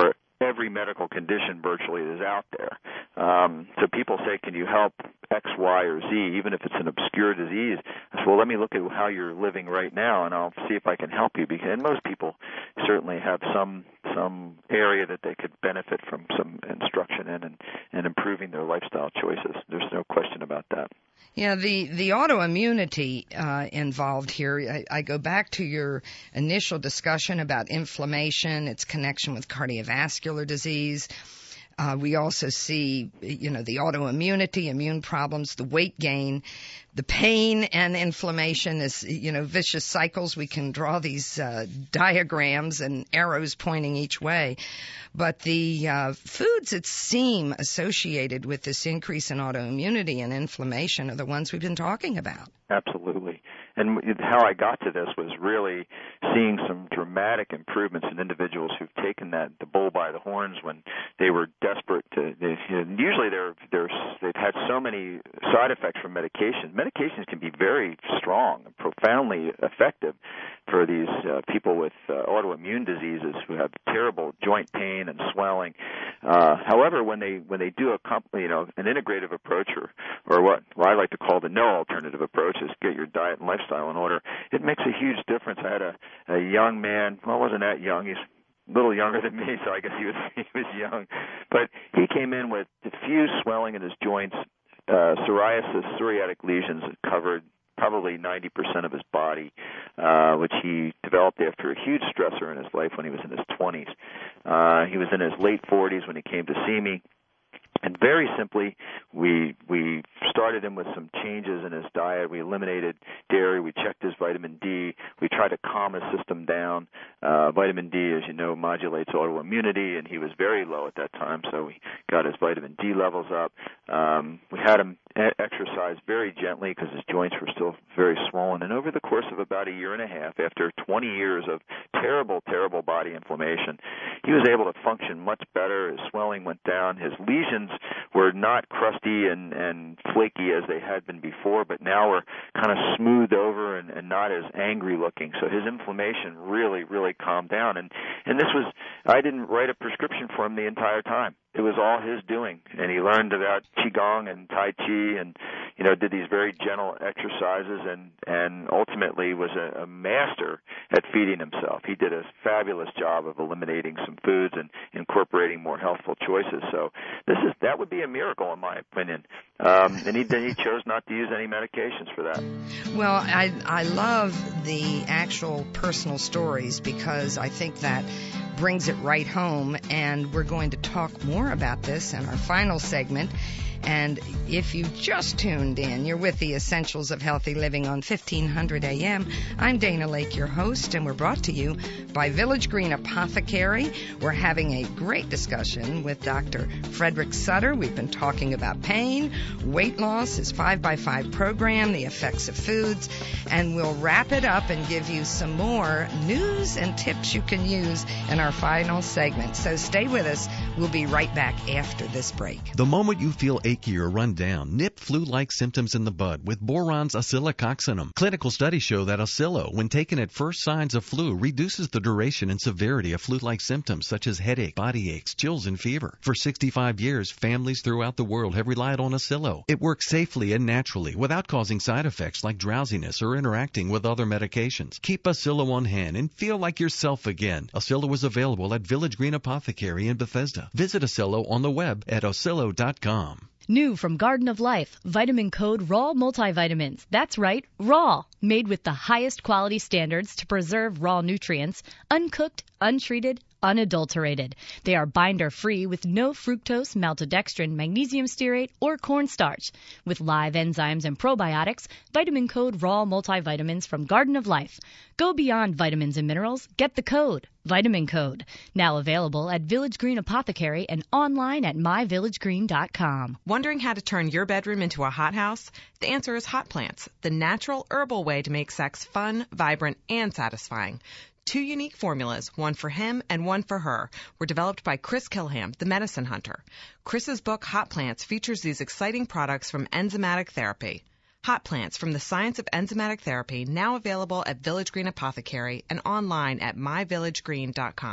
every medical condition virtually is out there. Um, so people say, can you help X, Y, or Z, even if it's an obscure disease? I said, well, let me look at how you're living right now, and I'll see if I can help you. Because and most people certainly have some some area that they could benefit from some instruction in and, and improving their lifestyle choices. There's no question about that. Yeah, the, the autoimmunity uh, involved here, I, I go back to your initial discussion about inflammation, its connection with cardiovascular disease. Uh, we also see, you know, the autoimmunity, immune problems, the weight gain, the pain and inflammation is, you know, vicious cycles. We can draw these uh, diagrams and arrows pointing each way. But the uh, foods that seem associated with this increase in autoimmunity and inflammation are the ones we've been talking about. Absolutely. And how I got to this was really seeing some dramatic improvements in individuals who've taken that the bull by the horns when they were desperate to. They, you know, usually they're they're they've had so many side effects from medications. Medications can be very strong and profoundly effective for these uh, people with uh, autoimmune diseases who have terrible joint pain and swelling. Uh, however, when they when they do a comp, you know an integrative approach or or what, what I like to call the no alternative approach is get your diet and lifestyle in order, it makes a huge difference. I had a, a young man, well, wasn't that young, he's a little younger than me, so I guess he was he was young, but he came in with diffuse swelling in his joints, uh, psoriasis, psoriatic lesions that covered probably ninety percent of his body, uh, which he developed after a huge stressor in his life when he was in his twenties. Uh, he was in his late forties when he came to see me. And very simply, we we started him with some changes in his diet. We eliminated dairy. We checked his vitamin D. We tried to calm his system down. Uh, vitamin D, as you know, modulates autoimmunity, and he was very low at that time, so we got his vitamin D levels up. Um, we had him exercise very gently because his joints were still very swollen. And over the course of about a year and a half, after twenty years of terrible, terrible body inflammation, he was able to function much better. His swelling went down. His lesions were not crusty and, and flaky as they had been before, but now were kind of smoothed over and, and not as angry looking. So his inflammation really, really calmed down. And, and this was, I didn't write a prescription for him the entire time. It was all his doing, and he learned about Qigong and Tai Chi and, you know, did these very gentle exercises and, and ultimately was a, a master at feeding himself. He did a fabulous job of eliminating some foods and incorporating more healthful choices. So this is that would be a miracle, in my opinion. Um, and he, he chose not to use any medications for that. Well, I, I love the actual personal stories because I think that brings it right home, and we're going to talk more about this in our final segment. And if you just tuned in, you're with the Essentials of Healthy Living on fifteen hundred A M. I'm Dana Lake, your host, and we're brought to you by Village Green Apothecary. We're having a great discussion with Doctor Frederick Sutter. We've been talking about pain, weight loss, his five by five program, the effects of foods, and we'll wrap it up and give you some more news and tips you can use in our final segment. So stay with us. We'll be right back after this break. The moment you feel achy or run down, nip flu-like symptoms in the bud with Boron's Oscillococcinum. Clinical studies show that Oscillo, when taken at first signs of flu, reduces the duration and severity of flu-like symptoms such as headache, body aches, chills, and fever. For sixty-five years, families throughout the world have relied on Oscillo. It works safely and naturally without causing side effects like drowsiness or interacting with other medications. Keep Oscillo on hand and feel like yourself again. Oscillo is available at Village Green Apothecary in Bethesda. Visit Oscillo on the web at oscillo dot com. New from Garden of Life, Vitamin Code Raw Multivitamins. That's right, raw. Made with the highest quality standards to preserve raw nutrients, uncooked, untreated, unadulterated. They are binder-free with no fructose, maltodextrin, magnesium stearate, or cornstarch. With live enzymes and probiotics, Vitamin Code Raw Multivitamins from Garden of Life. Go beyond vitamins and minerals. Get the code. Vitamin Code. Now available at Village Green Apothecary and online at my village green dot com. Wondering how to turn your bedroom into a hothouse? The answer is Hot Plants, the natural herbal way to make sex fun, vibrant, and satisfying. Two unique formulas, one for him and one for her, were developed by Chris Kilham, the medicine hunter. Chris's book, Hot Plants, features these exciting products from enzymatic therapy. Hot Plants from the Science of Enzymatic Therapy, now available at Village Green Apothecary and online at my village green dot com.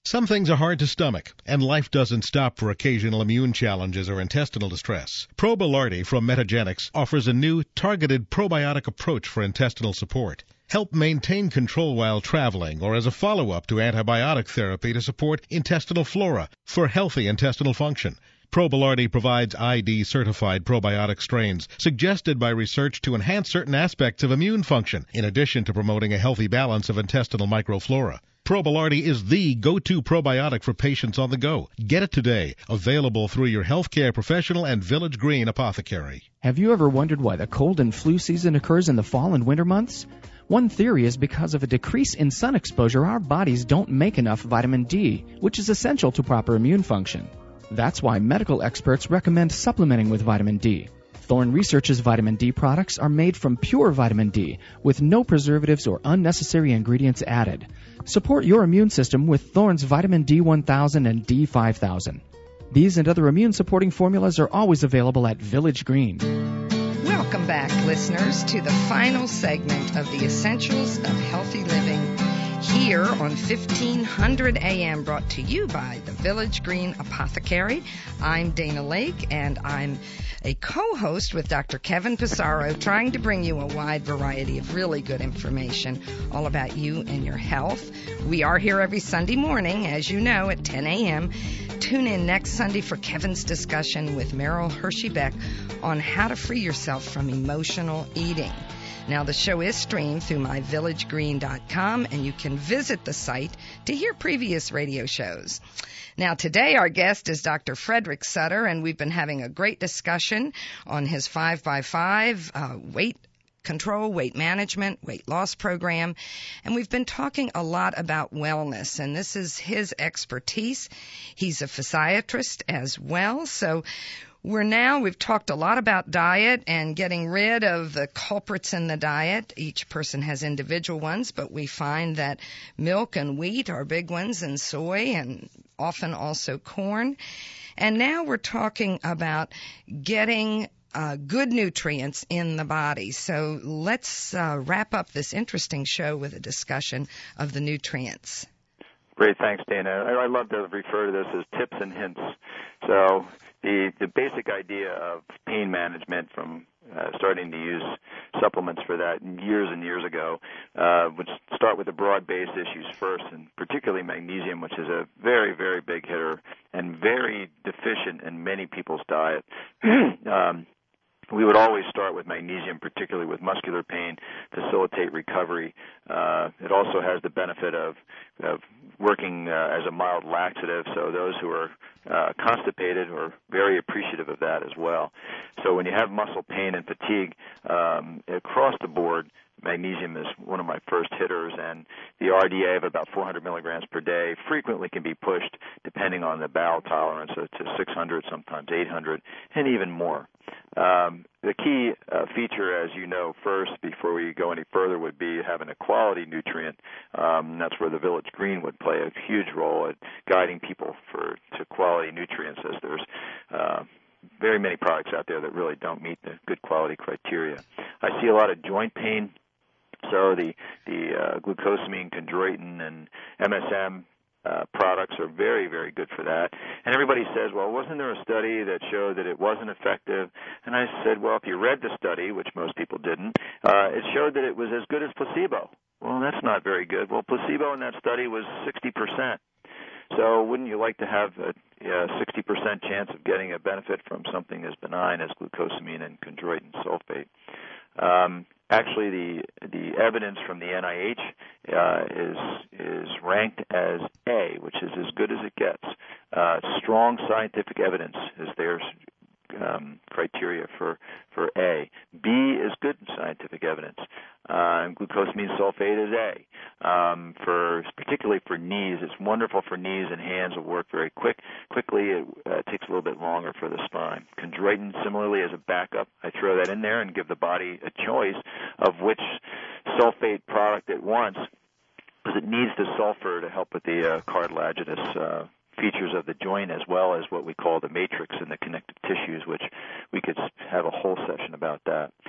Some things are hard to stomach, and life doesn't stop for occasional immune challenges or intestinal distress. Probilardi from Metagenics offers a new, targeted probiotic approach for intestinal support. Help maintain control while traveling or as a follow-up to antibiotic therapy to support intestinal flora for healthy intestinal function. Probilardi provides I D-certified probiotic strains suggested by research to enhance certain aspects of immune function, in addition to promoting a healthy balance of intestinal microflora. Probilardi is the go-to probiotic for patients on the go. Get it today. Available through your healthcare professional and Village Green apothecary. Have you ever wondered why the cold and flu season occurs in the fall and winter months? One theory is because of a decrease in sun exposure, our bodies don't make enough vitamin D, which is essential to proper immune function. That's why medical experts recommend supplementing with vitamin D. Thorne Research's vitamin D products are made from pure vitamin D with no preservatives or unnecessary ingredients added. Support your immune system with Thorne's vitamin D one thousand and D five thousand. These and other immune-supporting formulas are always available at Village Green. Welcome back, listeners, to the final segment of the Essentials of Healthy Living here on fifteen hundred A M, brought to you by the Village Green Apothecary. I'm Dana Lake, and I'm a co-host with Doctor Kevin Pissarro, trying to bring you a wide variety of really good information all about you and your health. We are here every Sunday morning, as you know, at ten A M Tune in next Sunday for Kevin's discussion with Meryl Hershey-Beck on how to free yourself from emotional eating. Now, the show is streamed through my village green dot com, and you can visit the site to hear previous radio shows. Now, today our guest is Doctor Frederick Sutter, and we've been having a great discussion on his five by five uh, weight control, weight management, weight loss program, and we've been talking a lot about wellness, and this is his expertise. He's a physiatrist as well, so We're now, we've talked a lot about diet and getting rid of the culprits in the diet. Each person has individual ones, but we find that milk and wheat are big ones, and soy, and often also corn. And now we're talking about getting uh, good nutrients in the body. So let's uh, wrap up this interesting show with a discussion of the nutrients. Great, thanks, Dana. I, I love to refer to this as tips and hints. So the the basic idea of pain management, from uh, starting to use supplements for that years and years ago, uh, would start with the broad-based issues first, and particularly magnesium, which is a very, very big hitter and very deficient in many people's diet. um, We would always start with magnesium, particularly with muscular pain, facilitate recovery. Uh, it also has the benefit of, of working uh, as a mild laxative, so those who are uh, constipated are very appreciative of that as well. So when you have muscle pain and fatigue, um, across the board, magnesium is one of my first hitters, and the R D A of about four hundred milligrams per day frequently can be pushed, depending on the bowel tolerance, to six hundred, sometimes eight hundred, and even more. Um, the key uh, feature, as you know, first, before we go any further, would be having a quality nutrient. Um, that's where the Village Green would play a huge role at guiding people for to quality nutrients, as there's uh, very many products out there that really don't meet the good quality criteria. I see a lot of joint pain. So the the uh, glucosamine, chondroitin, and M S M uh, products are very, very good for that. And everybody says, well, wasn't there a study that showed that it wasn't effective? And I said, well, if you read the study, which most people didn't, uh, it showed that it was as good as placebo. Well, that's not very good. Well, placebo in that study was sixty percent. So wouldn't you like to have a yeah, sixty percent chance of getting a benefit from something as benign as glucosamine and chondroitin sulfate? Um, actually, the the evidence from the N I H uh, is is ranked as A, which is as good as it gets. Uh, strong scientific evidence is their um, criteria for for A. B is good scientific evidence. Uh, and glucosamine sulfate is A. Um, for particularly for knees, it's wonderful for knees, and hands will work very quick. Quickly, it uh, takes a little bit longer for the spine. Chondroitin, similarly, as a backup, I throw that in there and give the body a choice of which sulfate product it wants, because it needs the sulfur to help with the uh, cartilaginous uh, features of the joint, as well as what we call the matrix and the connective tissues, which we could have a whole session about that.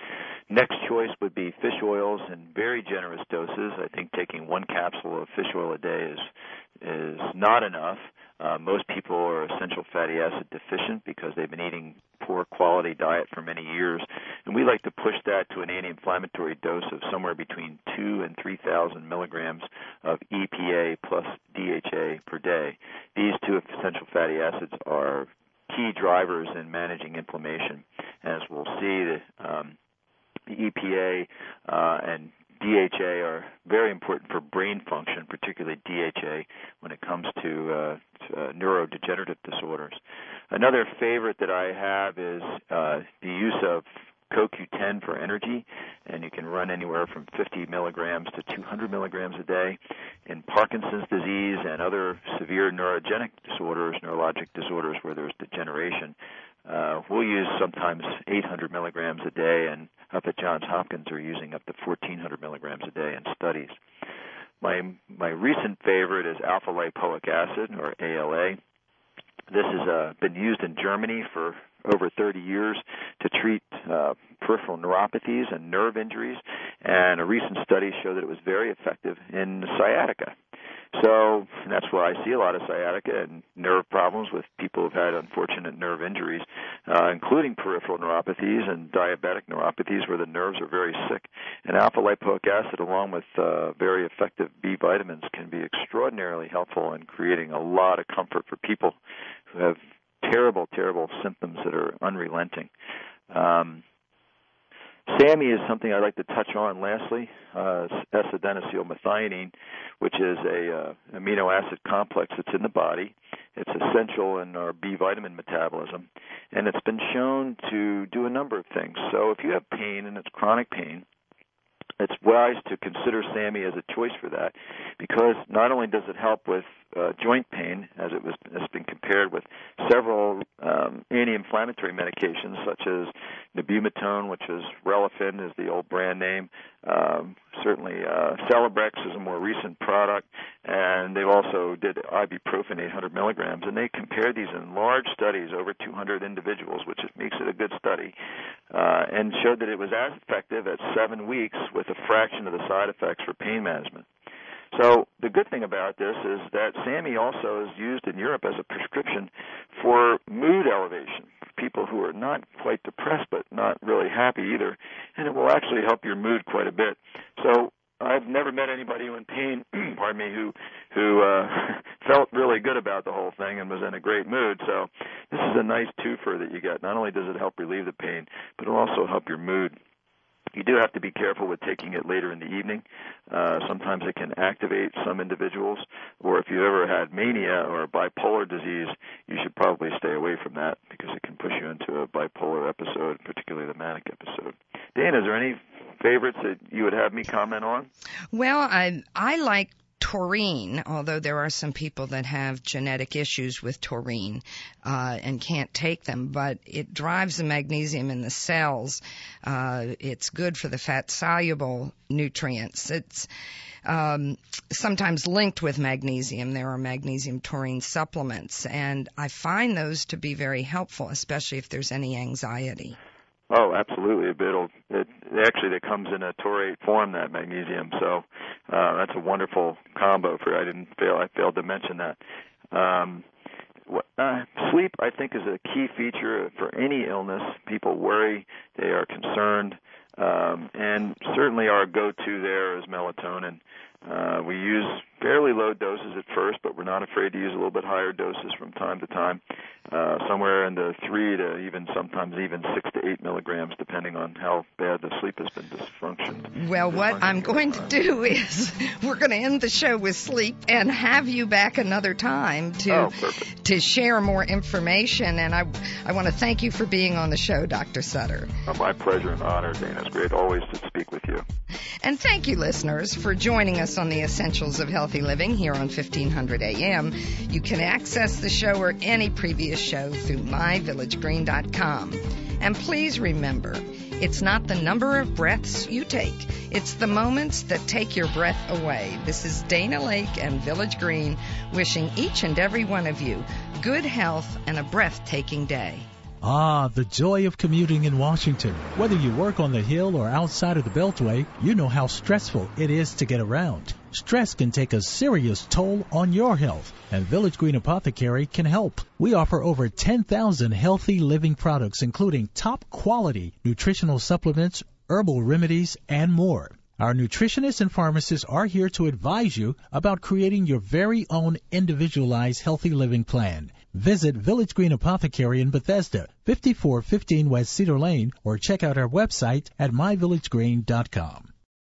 Next choice would be fish oils in very generous doses. I think taking one capsule of fish oil a day is is not enough. Uh, most people are essential fatty acid deficient because they've been eating poor quality diet for many years, and we like to push that to an anti-inflammatory dose of somewhere between two and three thousand milligrams of E P A plus D H A per day. These two essential fatty acids are key drivers in managing inflammation. As we'll see, the, um, the E P A uh, and D H A are very important for brain function, particularly D H A, when it comes to, uh, to uh, neurodegenerative disorders. Another favorite that I have is uh, the use of C O Q ten for energy, and you can run anywhere from fifty milligrams to two hundred milligrams a day. In Parkinson's disease and other severe neurogenic disorders, neurologic disorders where there's degeneration, uh, we'll use sometimes eight hundred milligrams a day, and up at Johns Hopkins are using up to fourteen hundred milligrams a day in studies. My my recent favorite is alpha lipoic acid, or A L A. This has uh, been used in Germany for over thirty years to treat uh, peripheral neuropathies and nerve injuries, and a recent study showed that it was very effective in sciatica. So that's why I see a lot of sciatica and nerve problems with people who've had unfortunate nerve injuries, uh, including peripheral neuropathies and diabetic neuropathies where the nerves are very sick. And alpha-lipoic acid, along with uh, very effective B vitamins, can be extraordinarily helpful in creating a lot of comfort for people who have terrible, terrible symptoms that are unrelenting. Um, SAMe is something I'd like to touch on lastly, uh, S-adenosylmethionine, which is a uh, amino acid complex that's in the body. It's essential in our B vitamin metabolism, and it's been shown to do a number of things. So if you have pain, and it's chronic pain, it's wise to consider SAMe as a choice for that, because not only does it help with uh, joint pain, as it was has been compared with several um, anti-inflammatory medications such as Nebumetone, which is Relafin, is the old brand name. Um, certainly, uh, Celebrex is a more recent product, and they also did ibuprofen eight hundred milligrams, and they compared these in large studies, over two hundred individuals, which makes it a good study, uh, and showed that it was as effective at seven weeks with a fraction of the side effects for pain management. So the good thing about this is that SAMe also is used in Europe as a prescription for mood elevation, for people who are not quite depressed but not really happy either, and it will actually help your mood quite a bit. So I've never met anybody who in pain, pardon me, who who uh, felt really good about the whole thing and was in a great mood. So this is a nice twofer that you get. Not only does it help relieve the pain, but it'll also help your mood. You do have to be careful with taking it later in the evening. Uh, sometimes it can activate some individuals, or if you've ever had mania or bipolar disease, you should probably stay away from that because it can push you into a bipolar episode, particularly the manic episode. Dana, is there any favorites that you would have me comment on? Well, I I like taurine, although there are some people that have genetic issues with taurine uh, and can't take them, but it drives the magnesium in the cells. Uh, it's good for the fat-soluble nutrients. It's um, sometimes linked with magnesium. There are magnesium taurine supplements, and I find those to be very helpful, especially if there's any anxiety. Oh, absolutely. It'll, it actually, it comes in a taurate form, that magnesium. So uh, that's a wonderful combo. For I didn't fail. I failed to mention that. Um, uh, sleep, I think, is a key feature for any illness. People worry. They are concerned. Um, and certainly our go-to there is melatonin. Uh, we use fairly low doses at first, but we're not afraid to use a little bit higher doses from time to time, uh, somewhere in the three to even sometimes even six to eight milligrams, depending on how bad the sleep has been dysfunctioned. Well, what I'm going to do is we're going to end the show with sleep and have you back another time to oh, perfect. to share more information. And I I want to thank you for being on the show, Doctor Sutter. Oh, my pleasure and honor, Dana. It's great always to speak with you. And thank you, listeners, for joining us on the Essentials of Healthy Living here on fifteen hundred A M. You can access the show or any previous show through my village green dot com. And please remember, it's not the number of breaths you take, it's the moments that take your breath away. This is Dana Lake and Village Green wishing each and every one of you good health and a breathtaking day. Ah, the joy of commuting in Washington. Whether you work on the Hill or outside of the Beltway, you know how stressful it is to get around. Stress can take a serious toll on your health, and Village Green Apothecary can help. We offer over ten thousand healthy living products, including top-quality nutritional supplements, herbal remedies, and more. Our nutritionists and pharmacists are here to advise you about creating your very own individualized healthy living plan. Visit Village Green Apothecary in Bethesda, fifty-four fifteen West Cedar Lane, or check out our website at my village green dot com.